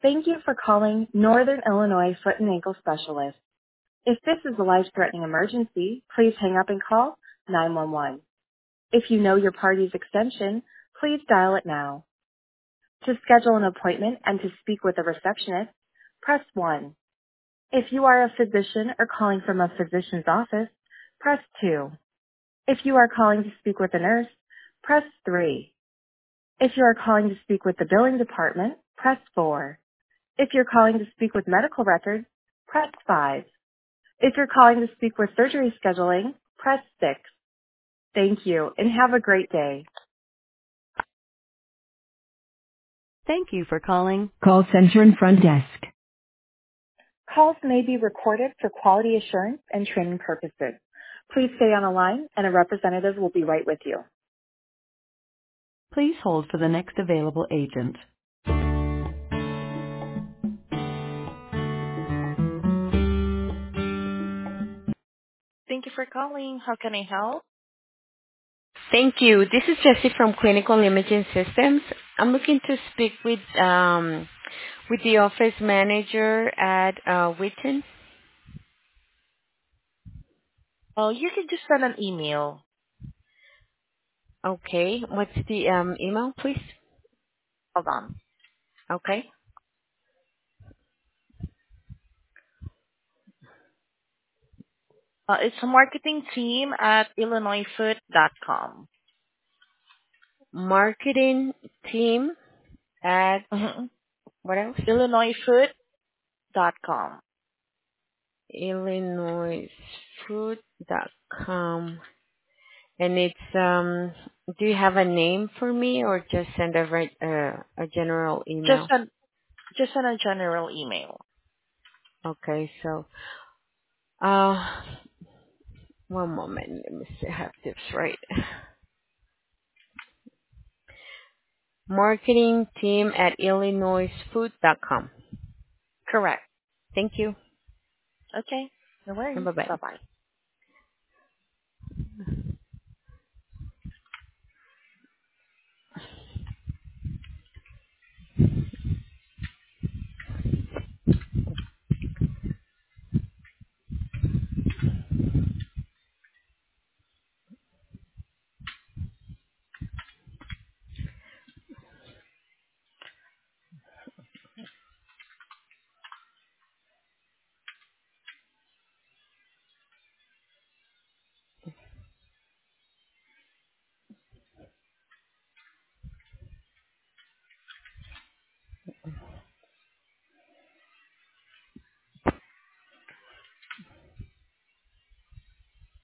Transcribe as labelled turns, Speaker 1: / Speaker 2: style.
Speaker 1: Thank you for calling Northern Illinois Foot and Ankle Specialist. If this is a life-threatening emergency, please hang up and call 911. If you know your party's extension, please dial it now. To schedule an appointment and to speak with a receptionist, press 1. If you are a physician or calling from a physician's office, press 2. If you are calling to speak with a nurse, press 3. If you are calling to speak with the billing department, press 4. If you're calling to speak with medical records, press 5. If you're calling to speak with surgery scheduling, press 6. Thank you and have a great day.
Speaker 2: Thank you for calling Call Center and Front Desk.
Speaker 1: Calls may be recorded for quality assurance and training purposes. Please stay on the line and a representative will be right with you.
Speaker 2: Please hold for the next available agent. Thank you for calling. How can I help?
Speaker 3: Thank you. This is Jessie from Clinical Imaging Systems. I'm looking to speak with the office manager at Witten.
Speaker 2: Oh, you can just send an email.
Speaker 3: Okay. What's the email, please?
Speaker 2: Hold on.
Speaker 3: Okay.
Speaker 2: It's a marketing team at illinoisfoot.com.
Speaker 3: Marketing team at
Speaker 2: Mm-hmm.
Speaker 3: what else?
Speaker 2: illinoisfoot.com.
Speaker 3: illinoisfood.com. And it's do you have a name for me or just send a general
Speaker 2: Just
Speaker 3: email?
Speaker 2: send, just send a general email.
Speaker 3: Okay, so uh one moment. Let me see. I have this right. Marketing team at illinoisfood.com.
Speaker 2: Correct.
Speaker 3: Thank you.
Speaker 2: Okay. No
Speaker 3: And
Speaker 2: worries.
Speaker 3: bye-bye.
Speaker 2: Bye-bye.